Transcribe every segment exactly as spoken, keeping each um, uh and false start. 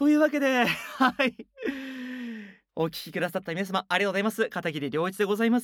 というわけで、はい。お聞きくださった皆様ありがとうございます。片桐良一でございます。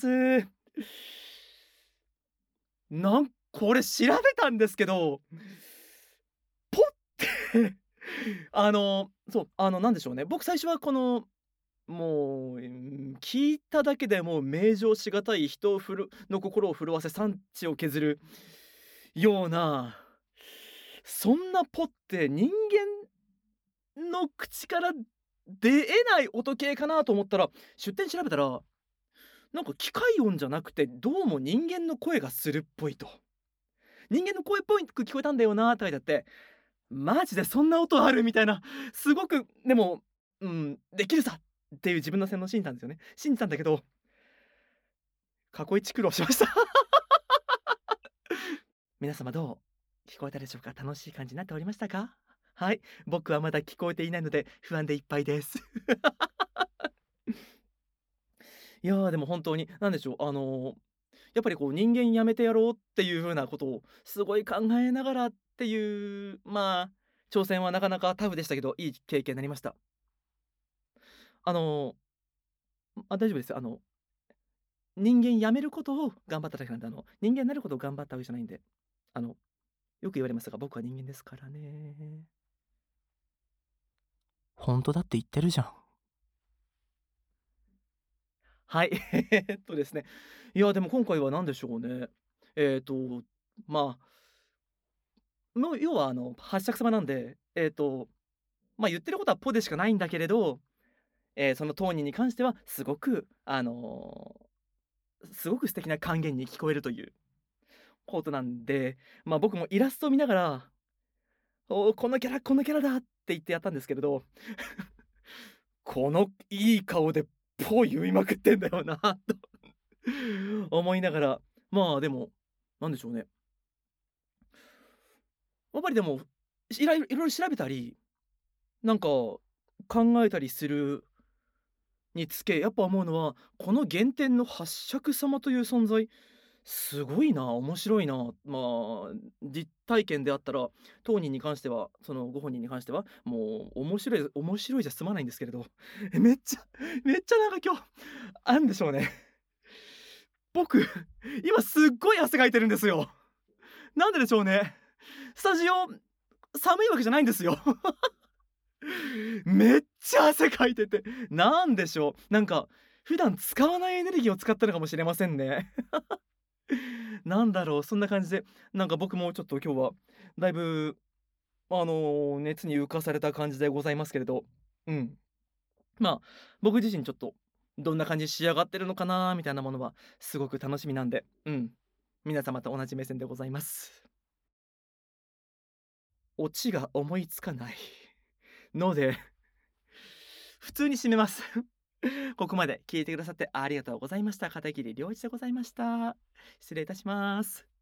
なんこれ調べたんですけど、ポってあの、そう、あの、なんでしょうね、僕最初はこの、もう、うん、聞いただけでもう名状しがたい人をふるの心を震わせ産地を削るような、そんなポって人間の口から出えない音系かなと思ったら、出典調べたら、なんか機械音じゃなくて、どうも人間の声がするっぽいと。人間の声っぽいく聞こえたんだよなと書いてあって、マジでそんな音あるみたいな、すごくでも、うん、できるさっていう自分の洗脳を信じたんですよね。信じたんだけど、過去一苦労しました。皆様どう聞こえたでしょうか？楽しい感じになっておりましたか？はい、僕はまだ聞こえていないので不安でいっぱいです。いや、でも本当に、なんでしょう、あの、やっぱりこう人間やめてやろうっていう風なことをすごい考えながらっていう、まあ、挑戦はなかなかタフでしたけど、いい経験になりました。あの、あ、大丈夫です。あの、人間やめることを頑張っただけなんで、あの、人間になることを頑張ったわけじゃないんで、あの、よく言われますが、僕は人間ですからね。 本当だって言ってるじゃん。 はい。えっとですね、いや、でも今回は何でしょうね。えっと、まあ、の要はあの、八尺様なんで、えっと、ま、言ってることはポでしかないんだけれど、ええ、その当人に関してはすごくあの、すごく素敵な還元に聞こえるということなんで、ま、僕もイラストを見ながら、「おお、このキャラこのキャラだ」って言ってやったんですけれど、このいい顔でポ言いまくってんだよなと思いながら、まあ、でも、なんでしょうね。やっぱりでも、いらいろいろいろ調べたり、なんか考えたりするにつけ、やっぱ思うのは、この原点の八尺様という存在、すごいな、面白いな。まあ、実体験であったら、当人に関しては、そのご本人に関しては、もう面白い面白いじゃ済まないんですけれど、え、めっちゃめっちゃなんか今日、あんでしょうね。僕、今すっごい汗かいてるんですよ。なんででしょうね。スタジオ、寒いわけじゃないんですよ。めっちゃ汗かいてて、なんでしょう、なんか、普段使わないエネルギーを使ったのかもしれませんね。なんだろう、そんな感じで、なんか僕もちょっと今日はだいぶ、あの、熱に浮かされた感じでございますけれど、うん。まあ、僕自身ちょっと、どんな感じに仕上がってるのかなみたいなものはすごく楽しみなんで、うん。皆様と同じ目線でございます。オチが思いつかないので、普通に締めます。ここまで聞いてくださってありがとうございました。片桐良一でございました。失礼いたします。